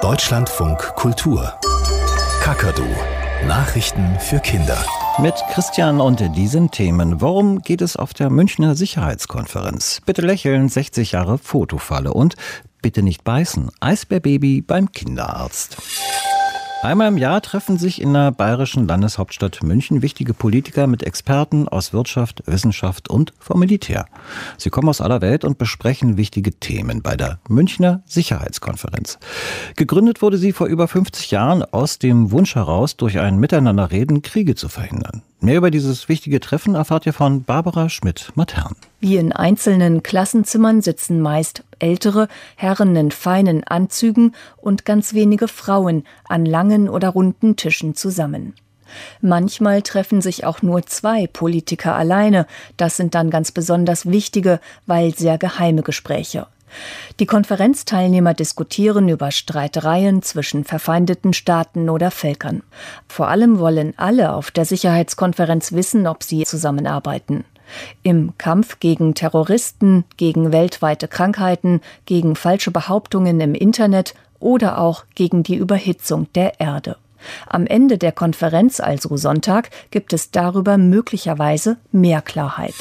Deutschlandfunk Kultur. Kakadu. Nachrichten für Kinder. Mit Christian und diesen Themen. Worum geht es auf der Münchner Sicherheitskonferenz? Bitte lächeln, 60 Jahre Fotofalle und bitte nicht beißen. Eisbärbaby beim Kinderarzt. Einmal im Jahr treffen sich in der bayerischen Landeshauptstadt München wichtige Politiker mit Experten aus Wirtschaft, Wissenschaft und vom Militär. Sie kommen aus aller Welt und besprechen wichtige Themen bei der Münchner Sicherheitskonferenz. Gegründet wurde sie vor über 50 Jahren aus dem Wunsch heraus, durch ein Miteinanderreden Kriege zu verhindern. Mehr über dieses wichtige Treffen erfahrt ihr von Barbara Schmidt-Matern. Wie in einzelnen Klassenzimmern sitzen meist ältere Herren in feinen Anzügen und ganz wenige Frauen an langen oder runden Tischen zusammen. Manchmal treffen sich auch nur 2 Politiker alleine. Das sind dann ganz besonders wichtige, weil sehr geheime Gespräche. Die Konferenzteilnehmer diskutieren über Streitereien zwischen verfeindeten Staaten oder Völkern. Vor allem wollen alle auf der Sicherheitskonferenz wissen, ob sie zusammenarbeiten. Im Kampf gegen Terroristen, gegen weltweite Krankheiten, gegen falsche Behauptungen im Internet oder auch gegen die Überhitzung der Erde. Am Ende der Konferenz, also Sonntag, gibt es darüber möglicherweise mehr Klarheit.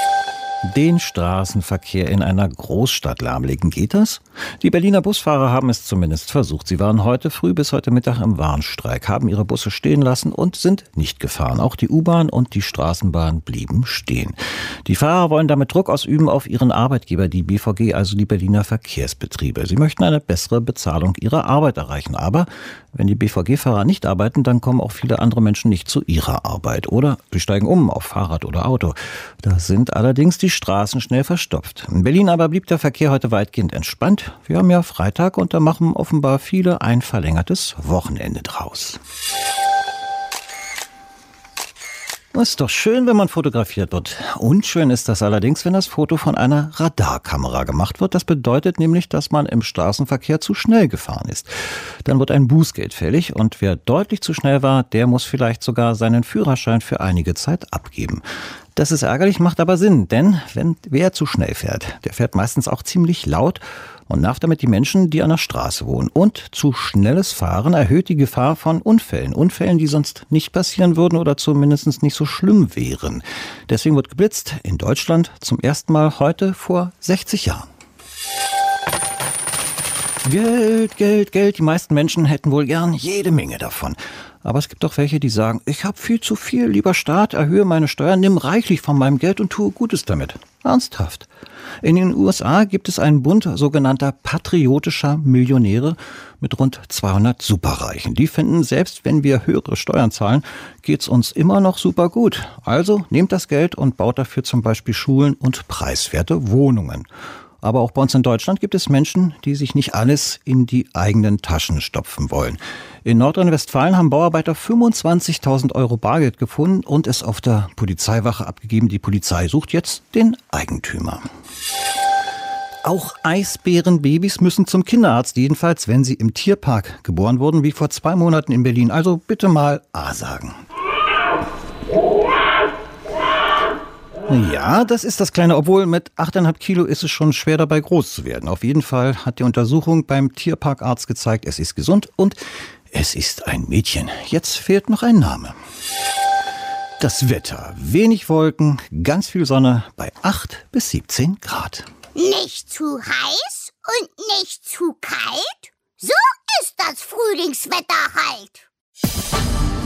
Den Straßenverkehr in einer Großstadt lahmlegen, geht das? Die Berliner Busfahrer haben es zumindest versucht. Sie waren heute früh bis heute Mittag im Warnstreik, haben ihre Busse stehen lassen und sind nicht gefahren. Auch die U-Bahn und die Straßenbahn blieben stehen. Die Fahrer wollen damit Druck ausüben auf ihren Arbeitgeber, die BVG, also die Berliner Verkehrsbetriebe. Sie möchten eine bessere Bezahlung ihrer Arbeit erreichen. Aber wenn die BVG-Fahrer nicht arbeiten, dann kommen auch viele andere Menschen nicht zu ihrer Arbeit. Oder sie steigen um auf Fahrrad oder Auto. Da sind allerdings die Straßen schnell verstopft. In Berlin aber blieb der Verkehr heute weitgehend entspannt. Wir haben ja Freitag und da machen offenbar viele ein verlängertes Wochenende draus. Es ist doch schön, wenn man fotografiert wird. Unschön ist das allerdings, wenn das Foto von einer Radarkamera gemacht wird. Das bedeutet nämlich, dass man im Straßenverkehr zu schnell gefahren ist. Dann wird ein Bußgeld fällig und wer deutlich zu schnell war, der muss vielleicht sogar seinen Führerschein für einige Zeit abgeben. Das ist ärgerlich, macht aber Sinn, denn wer zu schnell fährt, der fährt meistens auch ziemlich laut und nervt damit die Menschen, die an der Straße wohnen. Und zu schnelles Fahren erhöht die Gefahr von Unfällen. Unfällen, die sonst nicht passieren würden oder zumindest nicht so schlimm wären. Deswegen wird geblitzt in Deutschland zum ersten Mal heute vor 60 Jahren. Geld, Geld, Geld. Die meisten Menschen hätten wohl gern jede Menge davon. Aber es gibt auch welche, die sagen, ich habe viel zu viel, lieber Staat, erhöhe meine Steuern, nimm reichlich von meinem Geld und tue Gutes damit. Ernsthaft. In den USA gibt es einen Bund sogenannter patriotischer Millionäre mit rund 200 Superreichen. Die finden, selbst wenn wir höhere Steuern zahlen, geht's uns immer noch super gut. Also nehmt das Geld und baut dafür zum Beispiel Schulen und preiswerte Wohnungen. Aber auch bei uns in Deutschland gibt es Menschen, die sich nicht alles in die eigenen Taschen stopfen wollen. In Nordrhein-Westfalen haben Bauarbeiter 25.000 Euro Bargeld gefunden und es auf der Polizeiwache abgegeben. Die Polizei sucht jetzt den Eigentümer. Auch Eisbärenbabys müssen zum Kinderarzt, jedenfalls wenn sie im Tierpark geboren wurden, wie vor 2 Monaten in Berlin. Also bitte mal A sagen. Ja, das ist das Kleine, obwohl mit 8,5 Kilo ist es schon schwer dabei groß zu werden. Auf jeden Fall hat die Untersuchung beim Tierparkarzt gezeigt, es ist gesund und es ist ein Mädchen. Jetzt fehlt noch ein Name. Das Wetter, wenig Wolken, ganz viel Sonne bei 8 bis 17 Grad. Nicht zu heiß und nicht zu kalt? So ist das Frühlingswetter halt.